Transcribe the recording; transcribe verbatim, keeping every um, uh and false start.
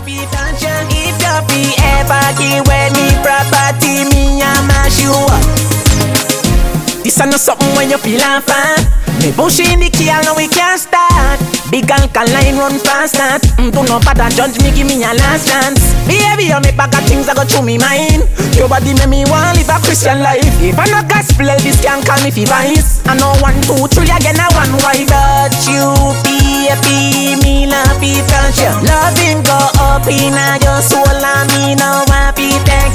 fi touch ya. If you fi ever give away me property, me a mash you up. This a not something when you feel unfun. Me push in the key, now we can't start. Big alkaline run fast that. Mm, do not bother judge me, give me a last chance. Baby, you make bag of things that go through me mind. Your body make me want live a Christian life. If I not gospel, this can call me fi vice. I know one, two, three again, I one why. But you baby, me love fi touch you. Loving go up in your soul, and me now happy take